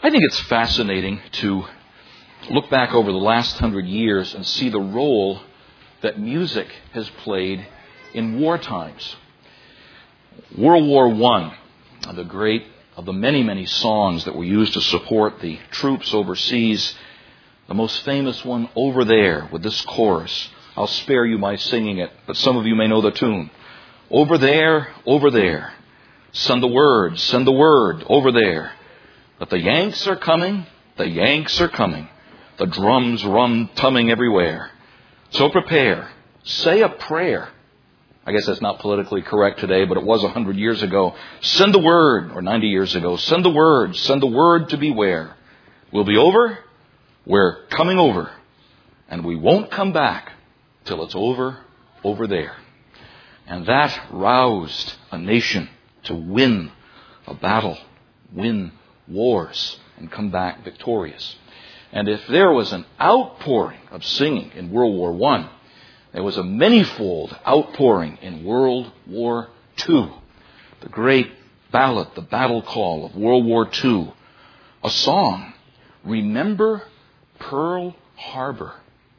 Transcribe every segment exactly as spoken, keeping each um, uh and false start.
I think it's fascinating to look back over the last hundred years and see the role that music has played in war times. World War One, the great of the many, many songs that were used to support the troops overseas, the most famous one, Over There, with this chorus. I'll spare you my singing it, but some of you may know the tune. Over there, over there, send the word, send the word, over there, that the Yanks are coming, the Yanks are coming, the drums run tumming everywhere. So prepare, say a prayer. I guess that's not politically correct today, but it was a hundred years ago. Send the word, or ninety years ago, send the word, send the word to beware. We'll be over, we're coming over, and we won't come back till it's over, over there. And that roused a nation to win a battle, win wars, and come back victorious. And if there was an outpouring of singing in World War One, there was a manifold outpouring in World War Two. The great ballad, the battle call of World War Two. A song, Remember Pearl Harbor.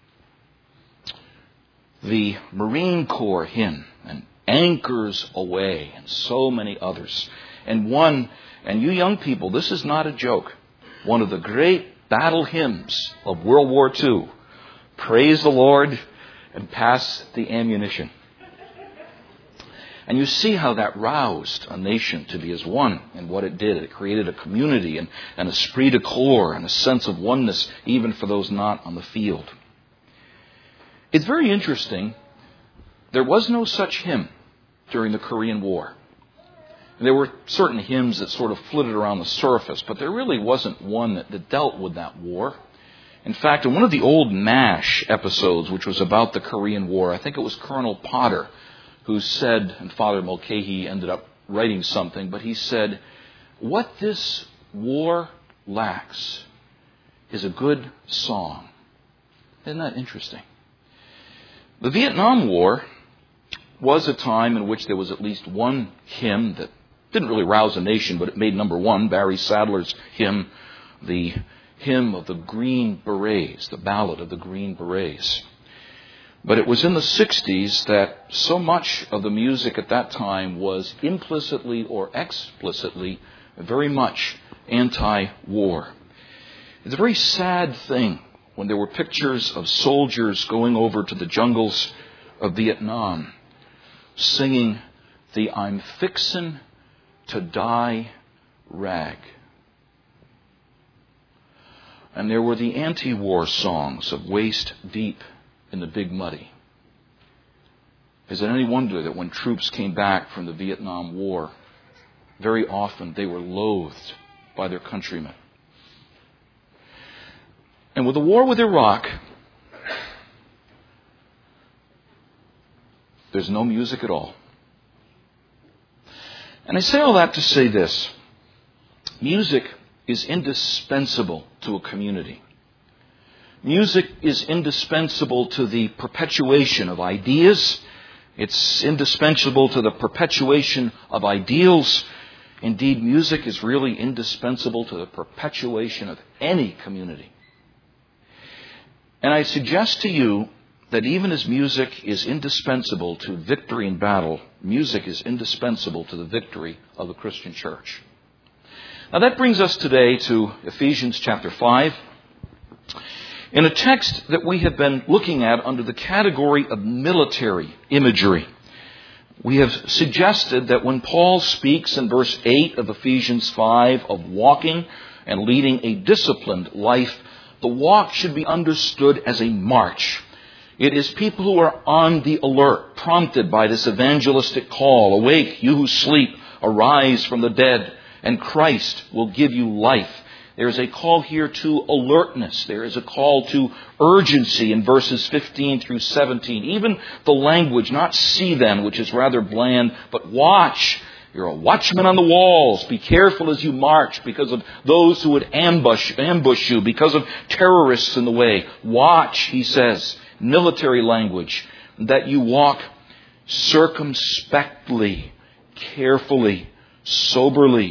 The Marine Corps hymn, and Anchors Away, and so many others. And one, and you young people, this is not a joke, one of the great battle hymns of World War Two. Praise the Lord and pass the ammunition. And you see how that roused a nation to be as one in what it did. It created a community and an esprit de corps and a sense of oneness even for those not on the field. It's very interesting. There was no such hymn during the Korean War. There were certain hymns that sort of flitted around the surface, but there really wasn't one that, that dealt with that war. In fact, in one of the old MASH episodes, which was about the Korean War, I think it was Colonel Potter who said, and Father Mulcahy ended up writing something, but he said, what this war lacks is a good song. Isn't that interesting? The Vietnam War was a time in which there was at least one hymn that didn't really rouse a nation, but it made number one, Barry Sadler's hymn, the hymn of the Green Berets, the ballad of the Green Berets. But it was in the sixties that so much of the music at that time was implicitly or explicitly very much anti-war. It's a very sad thing when there were pictures of soldiers going over to the jungles of Vietnam singing the I'm Fixin' to Die rag. And there were the anti-war songs of Waist Deep in the Big Muddy. Is it any wonder that when troops came back from the Vietnam War, very often they were loathed by their countrymen? And with the war with Iraq, there's no music at all. And I say all that to say this. Music is indispensable to a community. Music is indispensable to the perpetuation of ideas. It's indispensable to the perpetuation of ideals. Indeed, music is really indispensable to the perpetuation of any community. And I suggest to you that even as music is indispensable to victory in battle, music is indispensable to the victory of the Christian church. Now that brings us today to Ephesians chapter five, in a text that we have been looking at under the category of military imagery. We have suggested that when Paul speaks in verse eight of Ephesians five of walking and leading a disciplined life, the walk should be understood as a march. It is people who are on the alert, prompted by this evangelistic call. Awake, you who sleep, arise from the dead, and Christ will give you life. There is a call here to alertness. There is a call to urgency in verses fifteen through seventeen. Even the language, not see then, which is rather bland, but watch. You're a watchman on the walls. Be careful as you march because of those who would ambush, ambush you, because of terrorists in the way. Watch, he says, military language, that you walk circumspectly, carefully, soberly,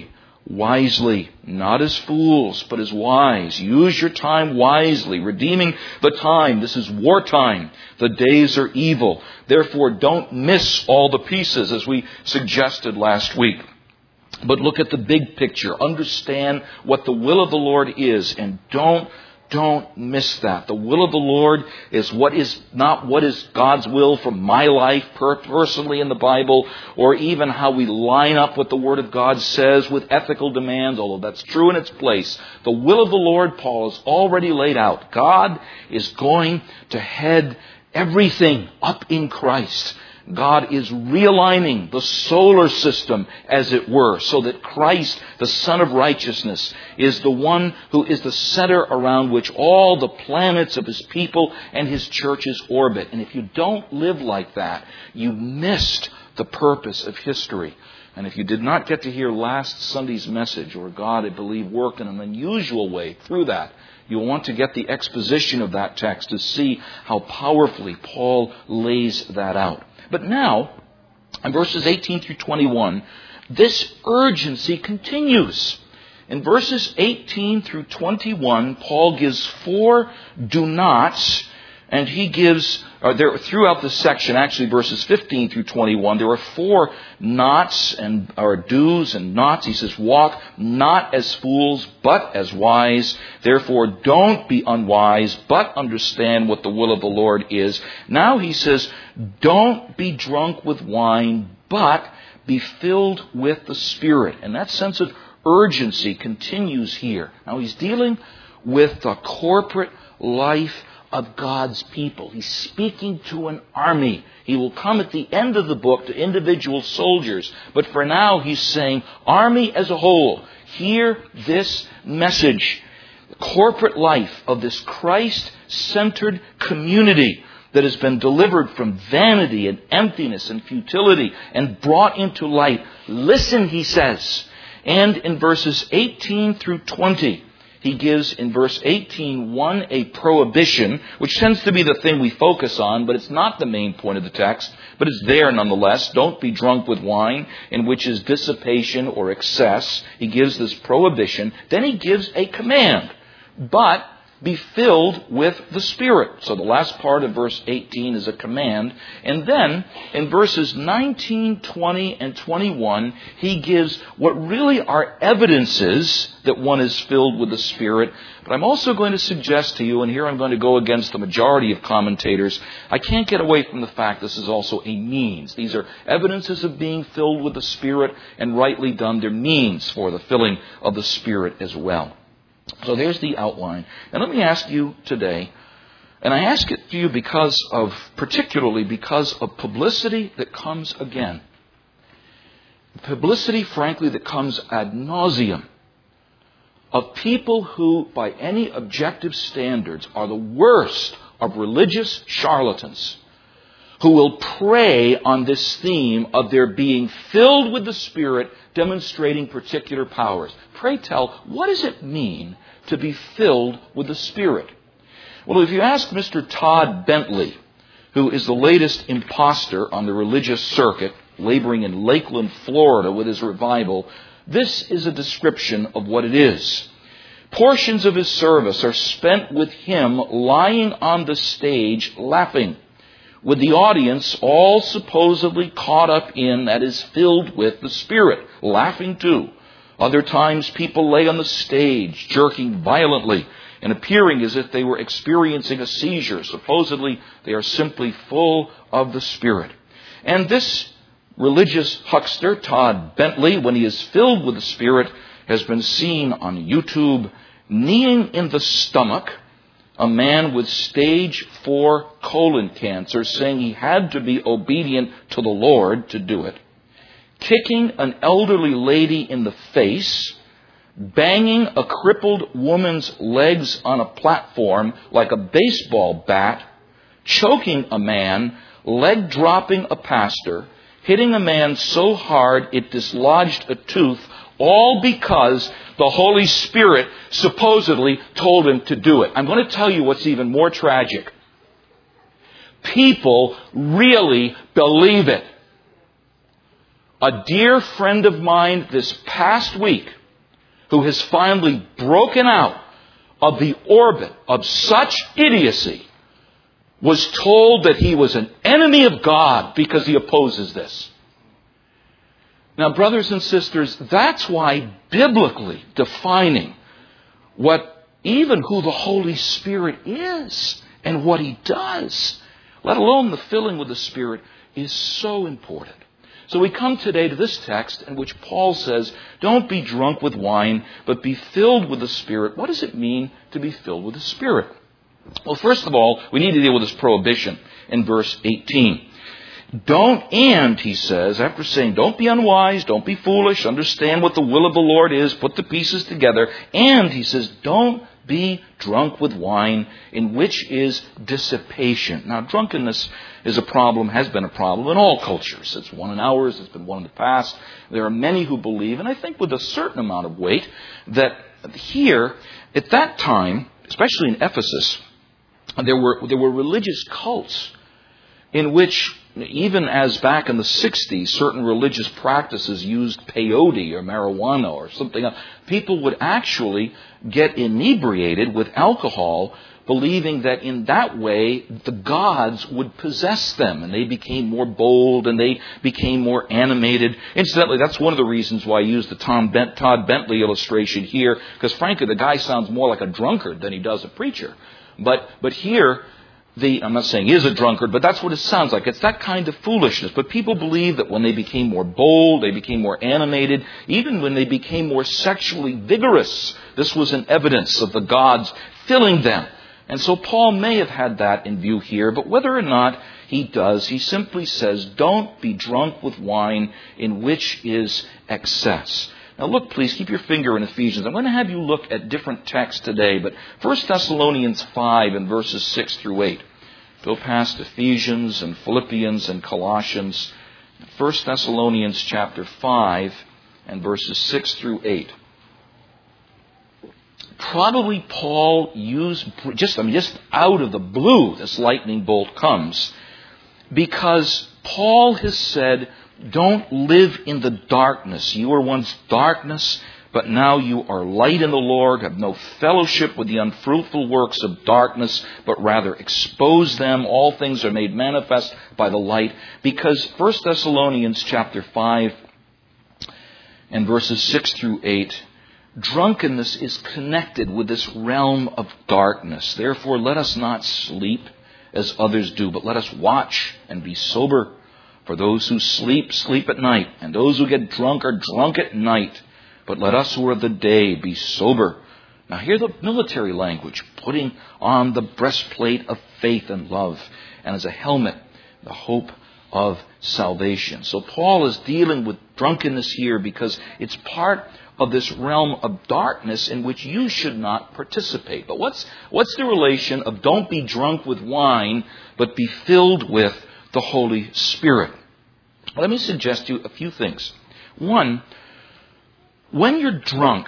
wisely, not as fools, but as wise. Use your time wisely, redeeming the time. This is wartime. The days are evil. Therefore, don't miss all the pieces, as we suggested last week. But look at the big picture. Understand what the will of the Lord is, and don't Don't miss that. The will of the Lord is what is not what is God's will for my life per- personally in the Bible, or even how we line up what the Word of God says with ethical demands, although that's true in its place. The will of the Lord, Paul has already laid out. God is going to head everything up in Christ. God is realigning the solar system, as it were, so that Christ, the Son of Righteousness, is the one who is the center around which all the planets of His people and His churches orbit. And if you don't live like that, you missed the purpose of history. And if you did not get to hear last Sunday's message, or God, I believe, worked in an unusual way through that, you'll want to get the exposition of that text to see how powerfully Paul lays that out. But now, in verses eighteen through twenty-one, this urgency continues. In verses eighteen through twenty-one, Paul gives four do nots, and he gives, or there, throughout this section, actually verses fifteen through twenty-one, there are four nots and or do's and nots. He says, walk not as fools, but as wise. Therefore, don't be unwise, but understand what the will of the Lord is. Now he says, don't be drunk with wine, but be filled with the Spirit. And that sense of urgency continues here. Now he's dealing with the corporate life of God's people. He's speaking to an army. He will come at the end of the book to individual soldiers. But for now, he's saying, army as a whole, hear this message. The corporate life of this Christ-centered community that has been delivered from vanity and emptiness and futility and brought into light. Listen, he says. And in verses eighteen through twenty, he gives in verse eighteen, one, a prohibition, which tends to be the thing we focus on, but it's not the main point of the text, but it's there nonetheless. Don't be drunk with wine, in which is dissipation or excess. He gives this prohibition. Then he gives a command, but be filled with the Spirit. So the last part of verse eighteen is a command. And then in verses nineteen, twenty, and twenty-one, he gives what really are evidences that one is filled with the Spirit. But I'm also going to suggest to you, and here I'm going to go against the majority of commentators, I can't get away from the fact this is also a means. These are evidences of being filled with the Spirit, and rightly done, they're means for the filling of the Spirit as well. So there's the outline. And let me ask you today, and I ask it to you because of, particularly because of publicity that comes again. Publicity, frankly, that comes ad nauseum, of people who, by any objective standards, are the worst of religious charlatans, who will prey on this theme of their being filled with the Spirit, demonstrating particular powers. Pray tell, what does it mean to be filled with the Spirit? Well, if you ask Mister Todd Bentley, who is the latest imposter on the religious circuit, laboring in Lakeland, Florida with his revival, this is a description of what it is. Portions of his service are spent with him lying on the stage laughing, with the audience all supposedly caught up in, that is, filled with the Spirit, laughing too. Other times people lay on the stage, jerking violently and appearing as if they were experiencing a seizure. Supposedly they are simply full of the Spirit. And this religious huckster, Todd Bentley, when he is filled with the Spirit, has been seen on YouTube kneeing in the stomach a man with stage four colon cancer, saying he had to be obedient to the Lord to do it, kicking an elderly lady in the face, banging a crippled woman's legs on a platform like a baseball bat, choking a man, leg dropping a pastor, hitting a man so hard it dislodged a tooth, all because the Holy Spirit supposedly told him to do it. I'm going to tell you what's even more tragic. People really believe it. A dear friend of mine this past week who has finally broken out of the orbit of such idiocy, was told that he was an enemy of God because he opposes this. Now, brothers and sisters, that's why biblically defining what, even who the Holy Spirit is and what He does, let alone the filling with the Spirit, is so important. So we come today to this text in which Paul says, don't be drunk with wine, but be filled with the Spirit. What does it mean to be filled with the Spirit? Well, first of all, we need to deal with this prohibition in verse eighteen. Don't, and, he says, after saying, don't be unwise, don't be foolish, understand what the will of the Lord is, put the pieces together. And, he says, don't be drunk with wine, in which is dissipation. Now, drunkenness is a problem, has been a problem in all cultures. It's one in ours, it's been one in the past. There are many who believe, and I think with a certain amount of weight, that here, at that time, especially in Ephesus, there were, there were religious cults in which, even as back in the sixties, certain religious practices used peyote or marijuana or something else. People would actually get inebriated with alcohol, believing that in that way the gods would possess them, and they became more bold and they became more animated. Incidentally, that's one of the reasons why I used the Tom Bent- Todd Bentley illustration here, because frankly the guy sounds more like a drunkard than he does a preacher. But but here, The, I'm not saying he is a drunkard, but that's what it sounds like. It's that kind of foolishness. But people believe that when they became more bold, they became more animated, even when they became more sexually vigorous, this was an evidence of the gods filling them. And so Paul may have had that in view here, but whether or not he does, he simply says, don't be drunk with wine, in which is excess. Now look, please, keep your finger in Ephesians. I'm going to have you look at different texts today, but First Thessalonians five and verses six through eight. Go past Ephesians and Philippians and Colossians. First Thessalonians chapter five and verses six through eight. Probably Paul used, just, I mean, just out of the blue, this lightning bolt comes, because Paul has said, don't live in the darkness. You were once darkness, but now you are light in the Lord. Have no fellowship with the unfruitful works of darkness, but rather expose them. All things are made manifest by the light. Because First Thessalonians chapter five and verses six through eight, drunkenness is connected with this realm of darkness. Therefore, let us not sleep as others do, but let us watch and be sober. For those who sleep, sleep at night, and those who get drunk are drunk at night. But let us who are of the day be sober. Now hear the military language, putting on the breastplate of faith and love, and as a helmet, the hope of salvation. So Paul is dealing with drunkenness here because it's part of this realm of darkness in which you should not participate. But what's, what's the relation of don't be drunk with wine, but be filled with the Holy Spirit? Let me suggest to you a few things. One, when you're drunk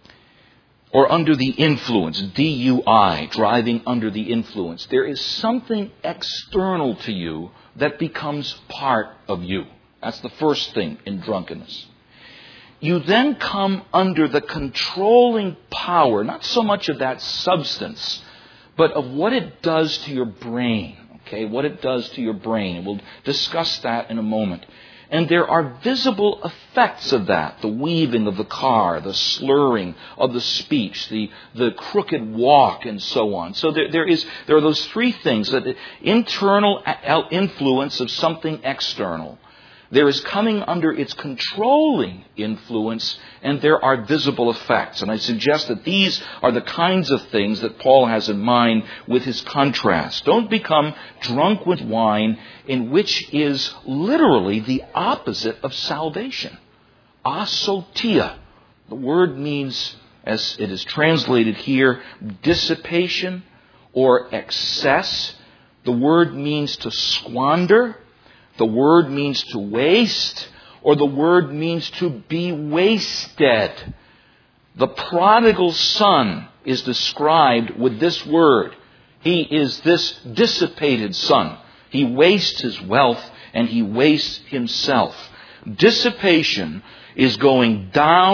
or under the influence, D U I, driving under the influence, there is something external to you that becomes part of you. That's the first thing in drunkenness. You then come under the controlling power, not so much of that substance, but of what it does to your brain. Okay, what it does to your brain. And we'll discuss that in a moment. And there are visible effects of that. The weaving of the car, the slurring of the speech, the, the crooked walk, and so on. So there, there is there are those three things, that internal influence of something external. There is coming under its controlling influence, and there are visible effects. And I suggest that these are the kinds of things that Paul has in mind with his contrast. Don't become drunk with wine, in which is literally the opposite of salvation. Asotia. The word means, as it is translated here, dissipation or excess. The word means to squander. The word means to waste, or the word means to be wasted. The prodigal son is described with this word. He is this dissipated son. He wastes his wealth and he wastes himself. Dissipation is going down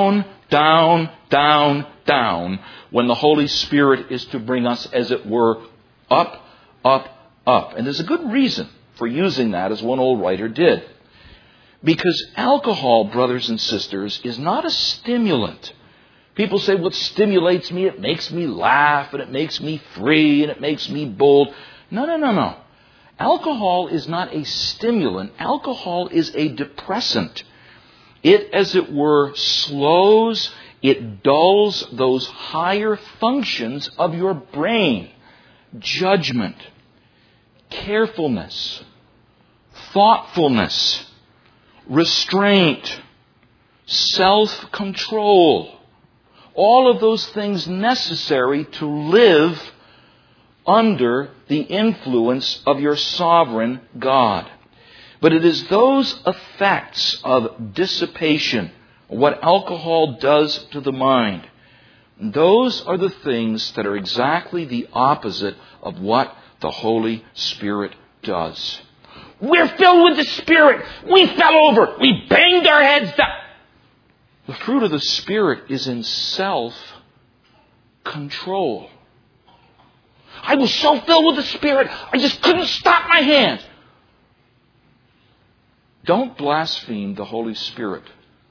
down, down, down, when the Holy Spirit is to bring us, as it were, up, up, up. And there's a good reason for using that, as one old writer did. Because alcohol, brothers and sisters, is not a stimulant. People say, well, it stimulates me, it makes me laugh, and it makes me free, and it makes me bold. No, no, no, no. Alcohol is not a stimulant. Alcohol is a depressant. It, as it were, slows, it dulls those higher functions of your brain. Judgment, carefulness, thoughtfulness, restraint, self-control. All of those things necessary to live under the influence of your sovereign God. But it is those effects of dissipation, what alcohol does to the mind. Those are the things that are exactly the opposite of what the Holy Spirit does. We're filled with the Spirit. We fell over. We banged our heads down. The fruit of the Spirit is in self-control. I was so filled with the Spirit, I just couldn't stop my hands. Don't blaspheme the Holy Spirit.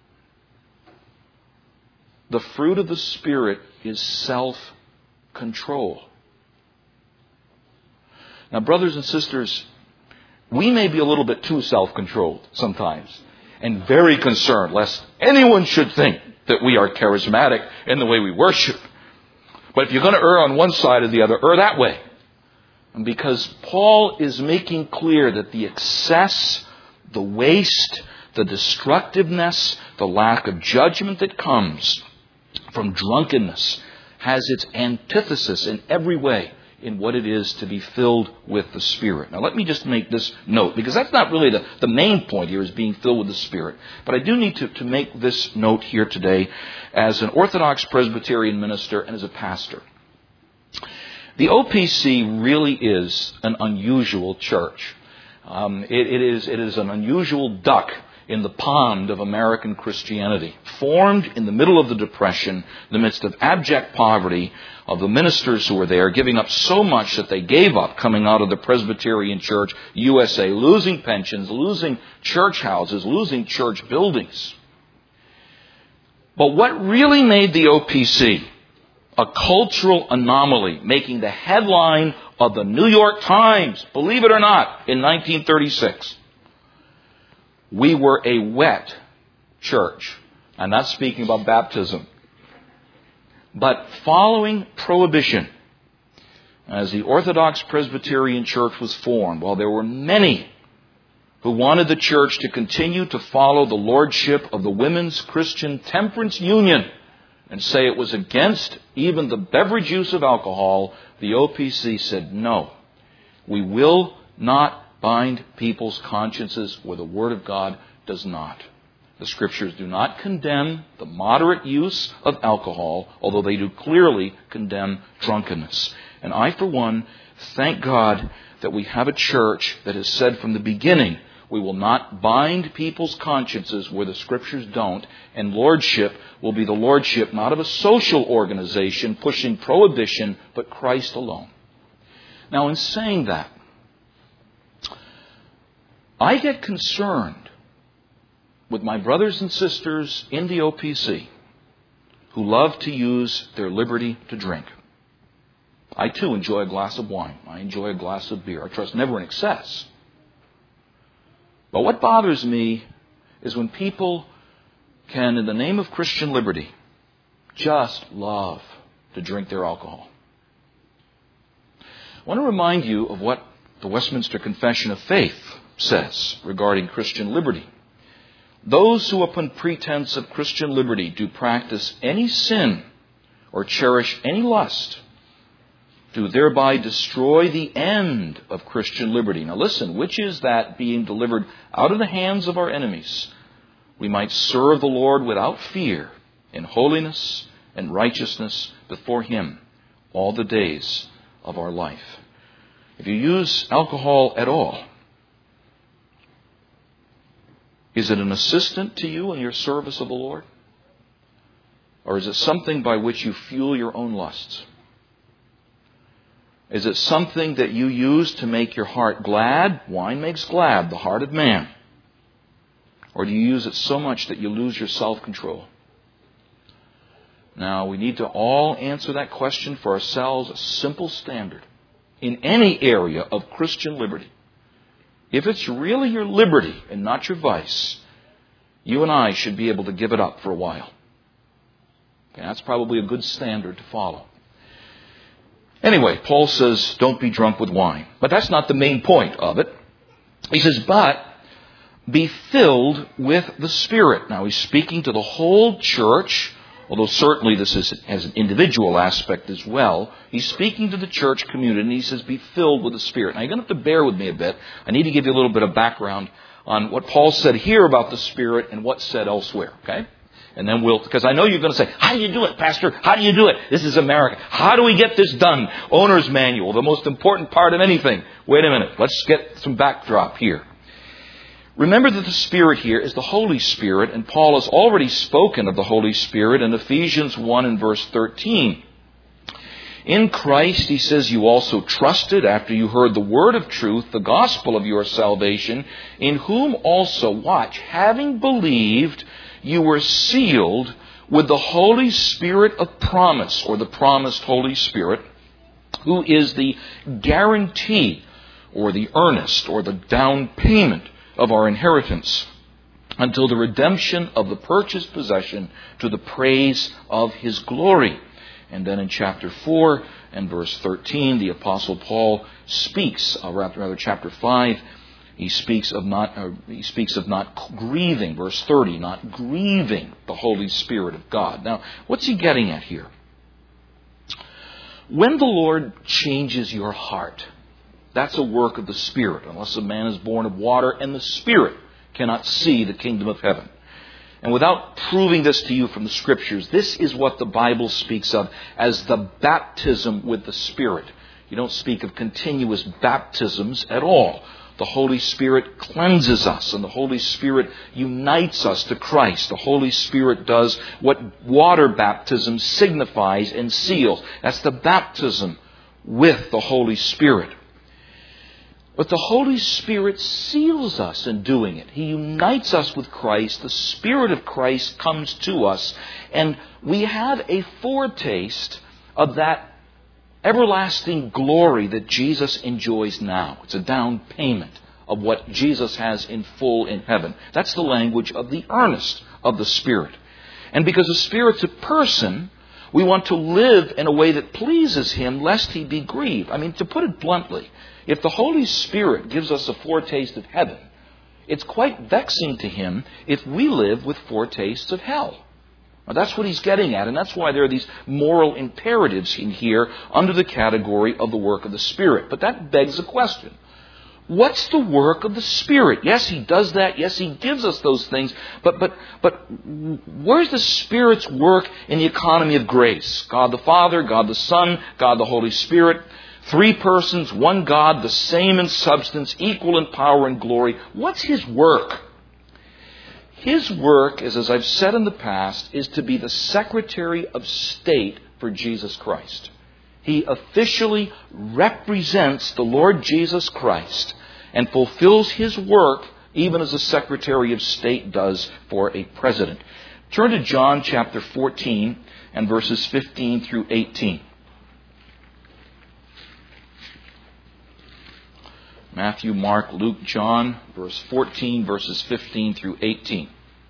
The fruit of the Spirit is self-control. Now, brothers and sisters, we may be a little bit too self-controlled sometimes, and very concerned lest anyone should think that we are charismatic in the way we worship. But if you're going to err on one side or the other, err that way. And because Paul is making clear that the excess, the waste, the destructiveness, the lack of judgment that comes from drunkenness has its antithesis in every way in what it is to be filled with the Spirit. Now let me just make this note, because that's not really the, the main point here, is being filled with the Spirit. But I do need to, to make this note here today as an Orthodox Presbyterian minister and as a pastor. The O P C really is an unusual church. Um, it, it is it is an unusual duck in the pond of American Christianity, formed in the middle of the Depression, in the midst of abject poverty, of the ministers who were there giving up so much that they gave up coming out of the Presbyterian Church U S A, losing pensions, losing church houses, losing church buildings. But what really made the O P C a cultural anomaly, making the headline of the New York Times, believe it or not, in nineteen thirty-six, we were a wet church. I'm not speaking about baptism. But following Prohibition, as the Orthodox Presbyterian Church was formed, while there were many who wanted the church to continue to follow the lordship of the Women's Christian Temperance Union and say it was against even the beverage use of alcohol, the O P C said, no, we will not bind people's consciences where the Word of God does not. The Scriptures do not condemn the moderate use of alcohol, although they do clearly condemn drunkenness. And I, for one, thank God that we have a church that has said from the beginning, we will not bind people's consciences where the Scriptures don't, and lordship will be the lordship not of a social organization pushing prohibition, but Christ alone. Now, in saying that, I get concerned with my brothers and sisters in the O P C who love to use their liberty to drink. I too enjoy a glass of wine. I enjoy a glass of beer. I trust never in excess. But what bothers me is when people can, in the name of Christian liberty, just love to drink their alcohol. I want to remind you of what the Westminster Confession of Faith says regarding Christian liberty. Those who upon pretense of Christian liberty do practice any sin or cherish any lust do thereby destroy the end of Christian liberty. Now listen, which is that being delivered out of the hands of our enemies, we might serve the Lord without fear in holiness and righteousness before Him all the days of our life. If you use alcohol at all, is it an assistant to you in your service of the Lord? Or is it something by which you fuel your own lusts? Is it something that you use to make your heart glad? Wine makes glad the heart of man. Or do you use it so much that you lose your self-control? Now, we need to all answer that question for ourselves, a simple standard. In any area of Christian liberty, if it's really your liberty and not your vice, you and I should be able to give it up for a while. Okay, that's probably a good standard to follow. Anyway, Paul says, don't be drunk with wine. But that's not the main point of it. He says, but be filled with the Spirit. Now, he's speaking to the whole church, although certainly this is, has an individual aspect as well. He's speaking to the church community, and he says, be filled with the Spirit. Now, you're going to have to bear with me a bit. I need to give you a little bit of background on what Paul said here about the Spirit and what's said elsewhere, okay? And then we'll, because I know you're going to say, how do you do it, Pastor? How do you do it? This is America. How do we get this done? Owner's manual, the most important part of anything. Wait a minute. Let's get some backdrop here. Remember that the Spirit here is the Holy Spirit, and Paul has already spoken of the Holy Spirit in Ephesians one and verse thirteen. In Christ, he says, you also trusted after you heard the word of truth, the gospel of your salvation, in whom also, watch, having believed, you were sealed with the Holy Spirit of promise, or the promised Holy Spirit, who is the guarantee, or the earnest, or the down payment of our inheritance, until the redemption of the purchased possession to the praise of His glory. And then in chapter four and verse thirteen, the Apostle Paul speaks, or rather chapter five, He speaks of not. Uh, he speaks of not grieving. Verse thirty, not grieving the Holy Spirit of God. Now, what's he getting at here? When the Lord changes your heart, that's a work of the Spirit. Unless a man is born of water and the Spirit cannot see the kingdom of heaven. And without proving this to you from the Scriptures, this is what the Bible speaks of as the baptism with the Spirit. You don't speak of continuous baptisms at all. The Holy Spirit cleanses us, and the Holy Spirit unites us to Christ. The Holy Spirit does what water baptism signifies and seals. That's the baptism with the Holy Spirit. But the Holy Spirit seals us in doing it. He unites us with Christ. The Spirit of Christ comes to us, and we have a foretaste of that everlasting glory that Jesus enjoys now. It's a down payment of what Jesus has in full in heaven. That's the language of the earnest of the Spirit. And because the Spirit's a person, we want to live in a way that pleases Him, lest He be grieved. I mean, to put it bluntly, if the Holy Spirit gives us a foretaste of heaven, it's quite vexing to Him if we live with foretastes of hell. Now, that's what he's getting at, and that's why there are these moral imperatives in here under the category of the work of the Spirit. But that begs a question. What's the work of the Spirit? Yes, He does that. Yes, He gives us those things. But but but where's the Spirit's work in the economy of grace? God the Father, God the Son, God the Holy Spirit. Three persons, one God, the same in substance, equal in power and glory. What's His work? His work is, as I've said in the past, is to be the Secretary of State for Jesus Christ. He officially represents the Lord Jesus Christ and fulfills His work even as a Secretary of State does for a president. Turn to John chapter fourteen and verses fifteen through eighteen. Matthew, Mark, Luke, John, verse fourteen, verses fifteen through eighteen.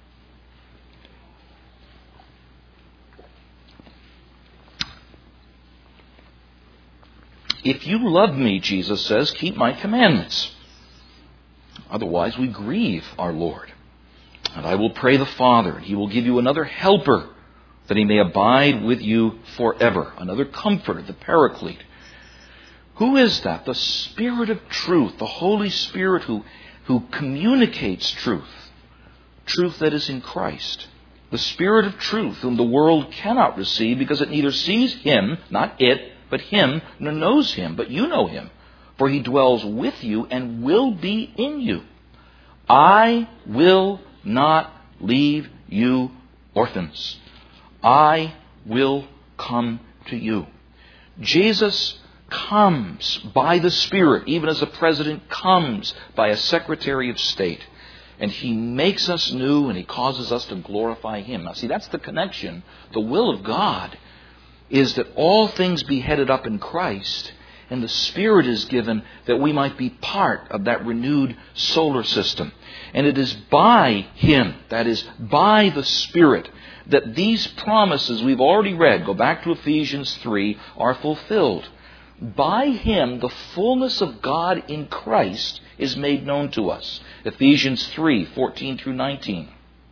If you love me, Jesus says, keep my commandments. Otherwise, we grieve our Lord. And I will pray the Father, and He will give you another helper, that He may abide with you forever. Another comforter, the Paraclete. Who is that? The Spirit of truth, the Holy Spirit who, who communicates truth. Truth that is in Christ. The Spirit of truth whom the world cannot receive because it neither sees Him, not it, but Him, nor knows Him, but you know Him. For He dwells with you and will be in you. I will not leave you orphans. I will come to you. Jesus comes by the Spirit, even as a president comes by a Secretary of State. And He makes us new and He causes us to glorify Him. Now see, that's the connection. The will of God is that all things be headed up in Christ, and the Spirit is given that we might be part of that renewed solar system. And it is by Him, that is, by the Spirit, that these promises we've already read, go back to Ephesians three, are fulfilled. By Him, the fullness of God in Christ is made known to us. Ephesians three, fourteen through nineteen.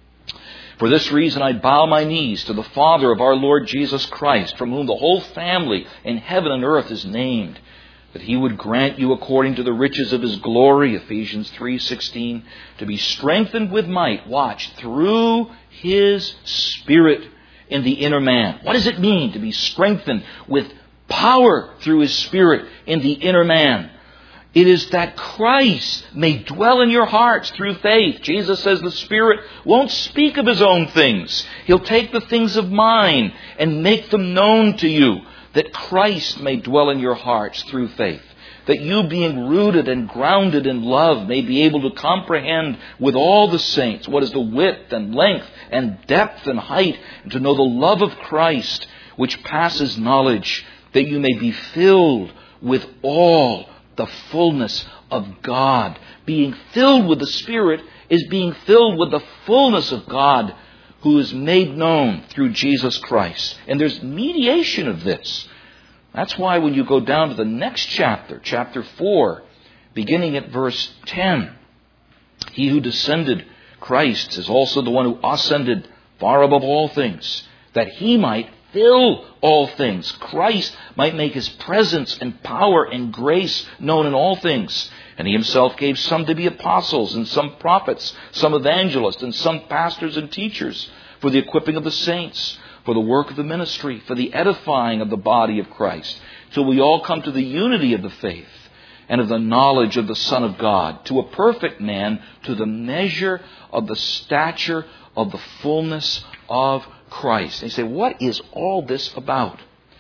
For this reason I bow my knees to the Father of our Lord Jesus Christ, from whom the whole family in heaven and earth is named, that He would grant you according to the riches of His glory, Ephesians three sixteen, to be strengthened with might, watch, through His Spirit in the inner man. What does it mean to be strengthened with power through His Spirit in the inner man? It is that Christ may dwell in your hearts through faith. Jesus says the Spirit won't speak of His own things. He'll take the things of mine and make them known to you, that Christ may dwell in your hearts through faith. That you, being rooted and grounded in love, may be able to comprehend with all the saints what is the width and length and depth and height, and to know the love of Christ, which passes knowledge, that you may be filled with all the fullness of God. Being filled with the Spirit is being filled with the fullness of God, who is made known through Jesus Christ. And there's mediation of this. That's why when you go down to the next chapter, chapter four, beginning at verse ten, He who descended, Christ, is also the one who ascended far above all things, that He might fill all things. Christ might make His presence and power and grace known in all things. And He Himself gave some to be apostles, and some prophets, some evangelists, and some pastors and teachers, for the equipping of the saints, for the work of the ministry, for the edifying of the body of Christ, till we all come to the unity of the faith and of the knowledge of the Son of God, to a perfect man, to the measure of the stature of the fullness of Christ. And you say, what is all this about?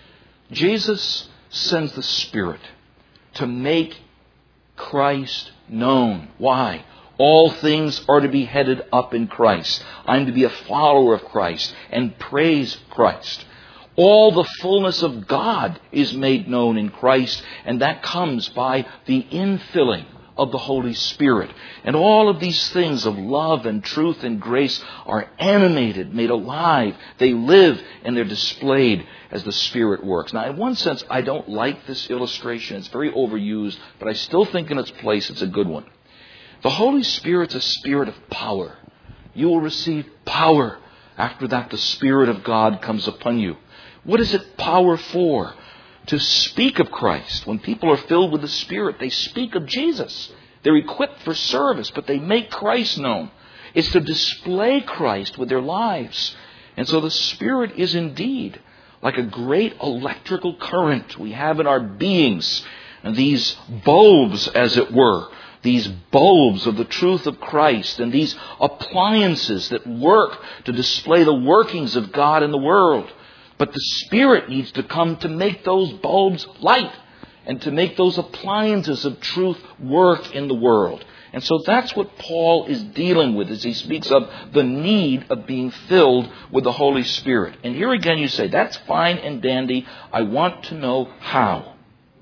Jesus sends the Spirit to make Christ known. Why? All things are to be headed up in Christ. I'm to be a follower of Christ and praise Christ. All the fullness of God is made known in Christ, and that comes by the infilling of the Holy Spirit. And all of these things of love and truth and grace are animated, made alive. They live and they're displayed as the Spirit works. Now, in one sense, I don't like this illustration. It's very overused, but I still think in its place it's a good one. The Holy Spirit's a spirit of power. You will receive power. After that, the Spirit of God comes upon you. What is it power for? To speak of Christ. When people are filled with the Spirit, they speak of Jesus. They're equipped for service, but they make Christ known. It's to display Christ with their lives. And so the Spirit is indeed like a great electrical current we have in our beings. And these bulbs, as it were, these bulbs of the truth of Christ, and these appliances that work to display the workings of God in the world. But the Spirit needs to come to make those bulbs light and to make those appliances of truth work in the world. And so that's what Paul is dealing with as he speaks of the need of being filled with the Holy Spirit. And here again you say, that's fine and dandy. I want to know how.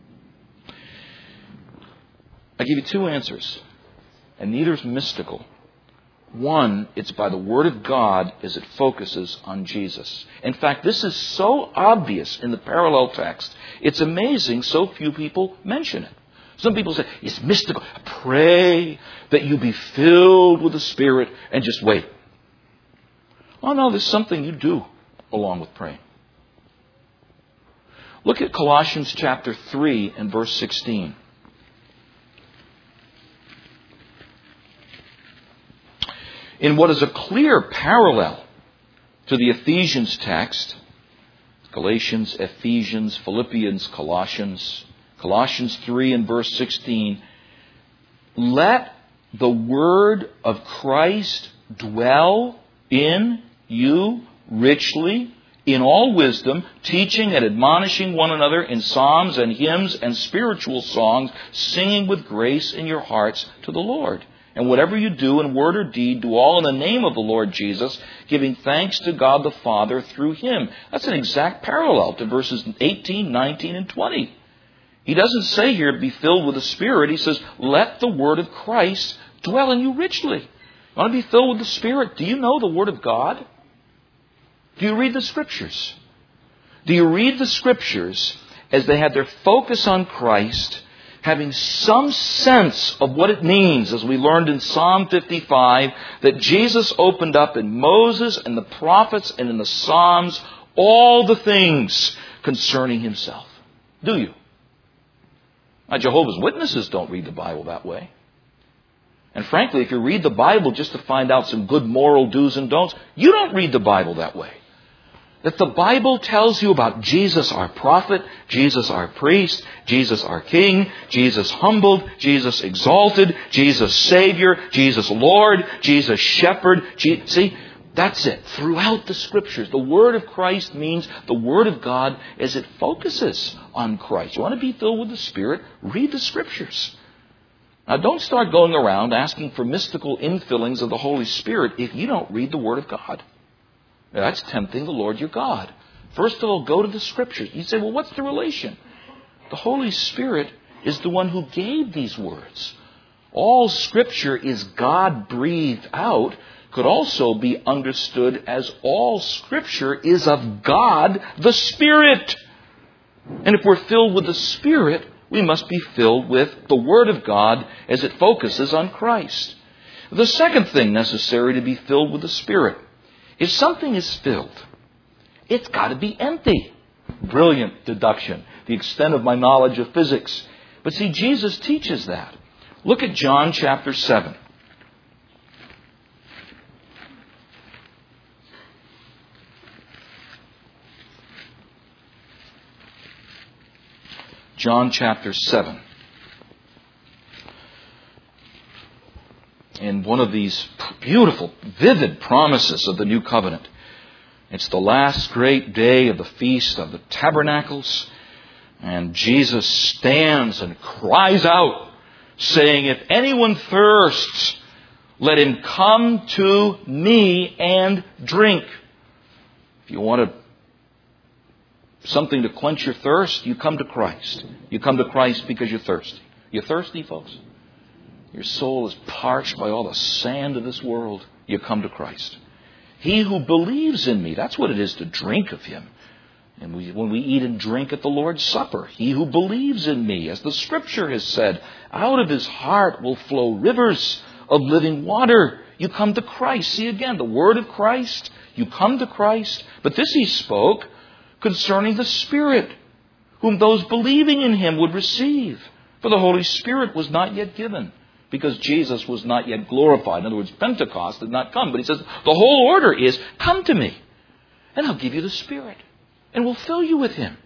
I give you two answers, and neither is mystical. One, it's by the Word of God as it focuses on Jesus. In fact, this is so obvious in the parallel text, it's amazing so few people mention it. Some people say, it's mystical. Pray that you be filled with the Spirit and just wait. Oh no, there's something you do along with praying. Look at Colossians chapter three and verse sixteen. In what is a clear parallel to the Ephesians text, Galatians, Ephesians, Philippians, Colossians, Colossians three and verse sixteen, let the word of Christ dwell in you richly in all wisdom, teaching and admonishing one another in psalms and hymns and spiritual songs, singing with grace in your hearts to the Lord. And whatever you do in word or deed, do all in the name of the Lord Jesus, giving thanks to God the Father through Him. That's an exact parallel to verses eighteen, nineteen, and twenty. He doesn't say here, be filled with the Spirit. He says, let the word of Christ dwell in you richly. You want to be filled with the Spirit? Do you know the Word of God? Do you read the Scriptures? Do you read the Scriptures as they have their focus on Christ, having some sense of what it means, as we learned in Psalm fifty-five, that Jesus opened up in Moses and the prophets and in the Psalms all the things concerning Himself? Do you? Now, Jehovah's Witnesses don't read the Bible that way. And frankly, if you read the Bible just to find out some good moral do's and don'ts, you don't read the Bible that way. That the Bible tells you about Jesus our prophet, Jesus our priest, Jesus our king, Jesus humbled, Jesus exalted, Jesus Savior, Jesus Lord, Jesus shepherd. Je- See, that's it. Throughout the Scriptures, the Word of Christ means the Word of God as it focuses on Christ. You want to be filled with the Spirit? Read the Scriptures. Now, don't start going around asking for mystical infillings of the Holy Spirit if you don't read the Word of God. Now, that's tempting the Lord your God. First of all, go to the Scriptures. You say, well, what's the relation? The Holy Spirit is the one who gave these words. All Scripture is God-breathed out, could also be understood as all Scripture is of God the Spirit. And if we're filled with the Spirit, we must be filled with the Word of God as it focuses on Christ. The second thing necessary to be filled with the Spirit, if something is filled, it's got to be empty. Brilliant deduction. The extent of my knowledge of physics. But see, Jesus teaches that. Look at John chapter seven. John chapter seven. In one of these beautiful, vivid promises of the new covenant. It's the last great day of the Feast of the Tabernacles. And Jesus stands and cries out, saying, if anyone thirsts, let him come to me and drink. If you want to something to quench your thirst, you come to Christ. You come to Christ because you're thirsty. You're thirsty, folks? Your soul is parched by all the sand of this world. You come to Christ. He who believes in me, that's what it is to drink of Him. And we, when we eat and drink at the Lord's Supper, he who believes in me, as the Scripture has said, out of his heart will flow rivers of living water. You come to Christ. See again, the word of Christ. You come to Christ. But this He spoke concerning the Spirit, whom those believing in Him would receive. For the Holy Spirit was not yet given, because Jesus was not yet glorified. In other words, Pentecost did not come. But He says, the whole order is, come to me, and I'll give you the Spirit, and we'll fill you with Him.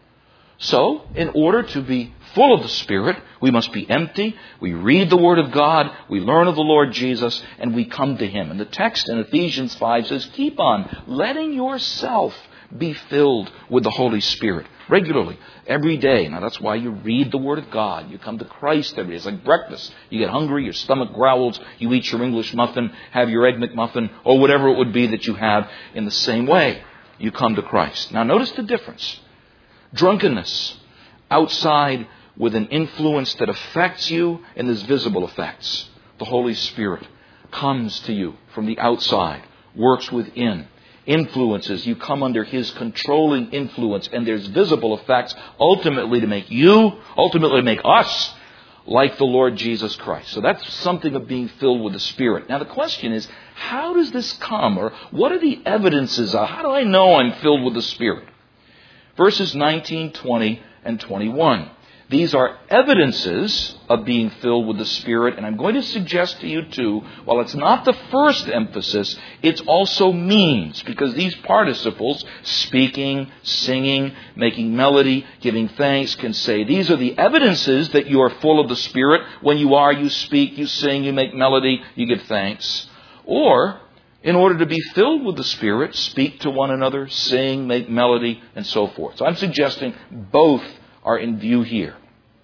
So, in order to be full of the Spirit, we must be empty. We read the Word of God, we learn of the Lord Jesus, and we come to Him. And the text in Ephesians five says, keep on letting yourself be filled with the Holy Spirit regularly, every day. Now that's why you read the Word of God. You come to Christ every day. It's like breakfast. You get hungry, your stomach growls, you eat your English muffin, have your Egg McMuffin, or whatever it would be that you have. In the same way, you come to Christ. Now notice the difference. Drunkenness, outside with an influence that affects you, and there's visible effects. The Holy Spirit comes to you from the outside, works within, influences. You come under His controlling influence, and there's visible effects ultimately to make you, ultimately to make us like the Lord Jesus Christ. So that's something of being filled with the Spirit. Now the question is, how does this come? Or what are the evidences of, how do I know I'm filled with the Spirit? Verses nineteen, twenty, and twenty-one. These are evidences of being filled with the Spirit. And I'm going to suggest to you too, while it's not the first emphasis, it's also means. Because these participles, speaking, singing, making melody, giving thanks, can say, these are the evidences that you are full of the Spirit. When you are, you speak, you sing, you make melody, you give thanks. Or, in order to be filled with the Spirit, speak to one another, sing, make melody, and so forth. So I'm suggesting both are in view here.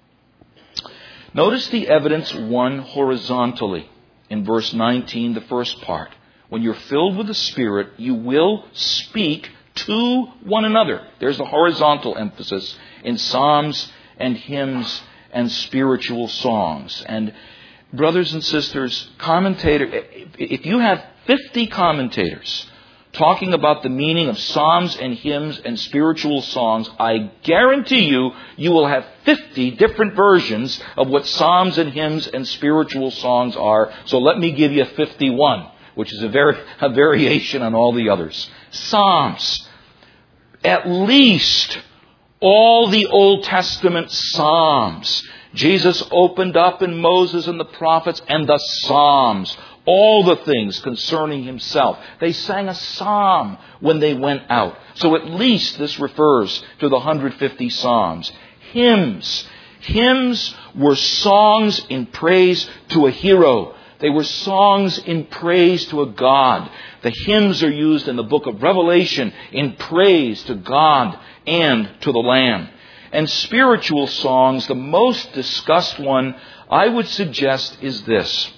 Notice the evidence one horizontally in verse nineteen, the first part. When you're filled with the Spirit, you will speak to one another. There's the horizontal emphasis in psalms and hymns and spiritual songs. And brothers and sisters, commentator, if you have fifty commentators talking about the meaning of psalms and hymns and spiritual songs, I guarantee you, you will have fifty different versions of what psalms and hymns and spiritual songs are. So let me give you fifty-one, which is a, very, a variation on all the others. Psalms. At least all the Old Testament psalms. Jesus opened up in Moses and the prophets and the Psalms. All the things concerning himself. They sang a psalm when they went out. So at least this refers to the one hundred fifty psalms. Hymns. Hymns were songs in praise to a hero. They were songs in praise to a God. The hymns are used in the book of Revelation in praise to God and to the Lamb. And spiritual songs, the most discussed one, I would suggest, is this.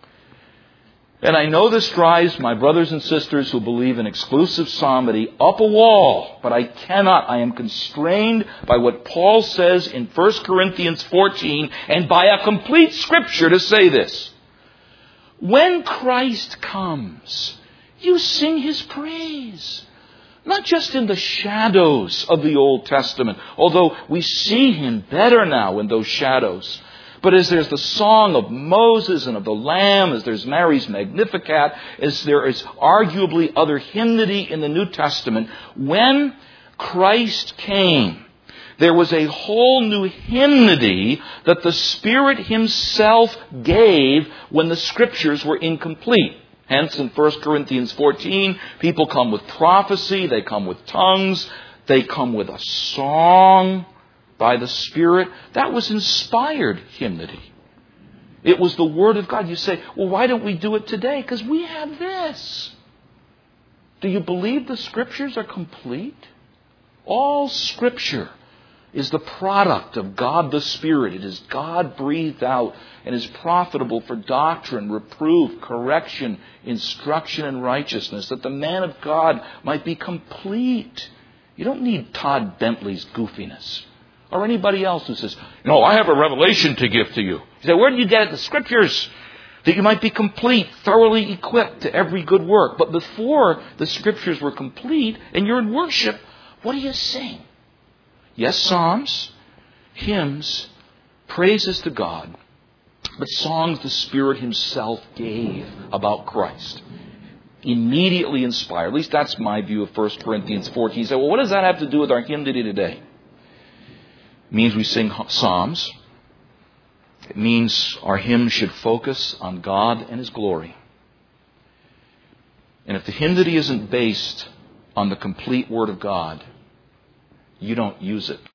And I know this drives my brothers and sisters who believe in exclusive psalmody up a wall, but I cannot. I am constrained by what Paul says in First Corinthians fourteen and by a complete scripture to say this. When Christ comes, you sing his praise. Not just in the shadows of the Old Testament, although we see him better now in those shadows. But as there's the song of Moses and of the Lamb, as there's Mary's Magnificat, as there is arguably other hymnody in the New Testament, when Christ came, there was a whole new hymnody that the Spirit himself gave when the Scriptures were incomplete. Hence, in First Corinthians fourteen, people come with prophecy, they come with tongues, they come with a song by the Spirit. That was inspired hymnody. It was the Word of God. You say, well, why don't we do it today? Because we have this. Do you believe the Scriptures are complete? All Scripture is the product of God the Spirit. It is God breathed out and is profitable for doctrine, reproof, correction, instruction, and righteousness, that the man of God might be complete. You don't need Todd Bentley's goofiness or anybody else who says, no, I have a revelation to give to you. You say, where do you get it? The Scriptures. That you might be complete, thoroughly equipped to every good work. But before the Scriptures were complete and you're in worship, what do you sing? Yes, psalms, hymns, praises to God, but songs the Spirit himself gave about Christ. Immediately inspired. At least that's my view of First Corinthians fourteen. You say, well, what does that have to do with our hymnody today? It means we sing psalms. It means our hymns should focus on God and his glory. And if the hymnody isn't based on the complete Word of God, you don't use it.